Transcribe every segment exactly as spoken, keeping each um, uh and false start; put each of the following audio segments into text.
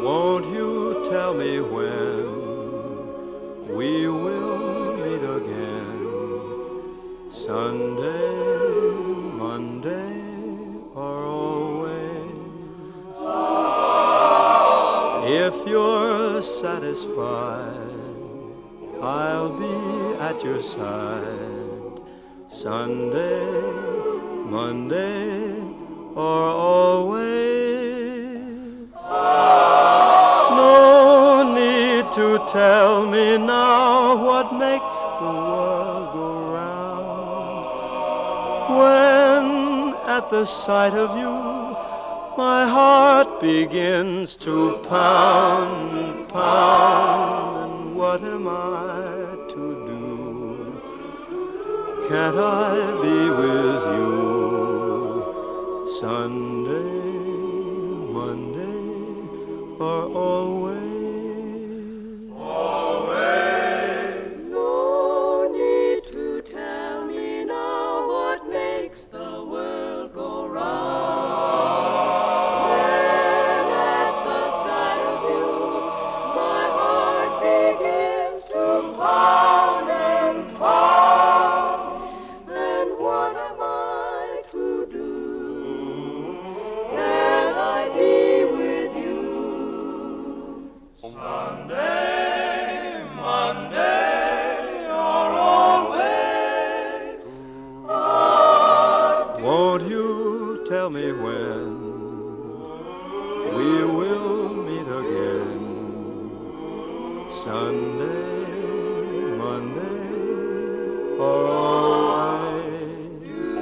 Won't you tell me when we will meet again? Sunday, Monday, or always? If you're satisfied, I'll be at your side. Sunday, Monday, or always. No need to tell me now what makes the world go round. When at the sight of you, my heart begins to pound, pound. And what am I to do? Can't I be with you? Sunday, Monday, or always? Always. No need to tell me now what makes the world go round. When at the sight of you, my heart begins to pound and pound. Then what am I to do? Can I be with you? Sunday, Monday, or always? Won't you tell me when we will meet again? Sunday, Monday, or always?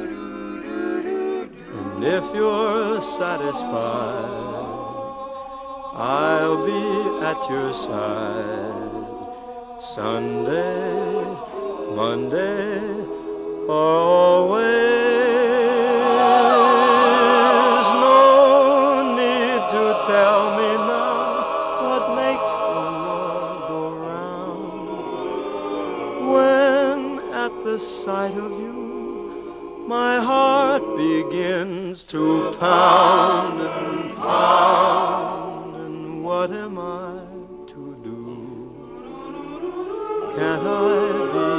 And if you're satisfied, I'll be at your side. Sunday, Monday, or always. No need to tell me now what makes the world go round. When at the sight of you, my heart begins to pound and pound. And what am I to do? Can't I be